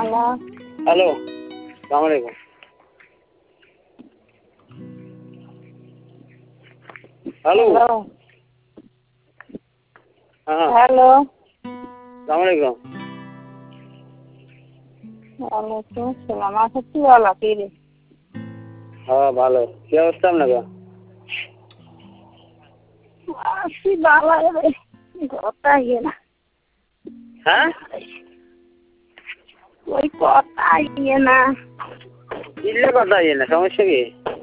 Hello, সালাম আলাইকুম। Hello, হ্যাঁ, হ্যালো, সালাম আলাইকুম। ওয়ালাইকুম আসসালাম। আচ্ছা কি বলো কি রে? হ্যাঁ ভালো, কি অবস্থা আপনার? আছি বাবা রে, কথা ইয়ে না, হ্যাঁ, ওই কথা ইয়ে না। কিনলে কথা ইয়ে না, সমস্যা কি?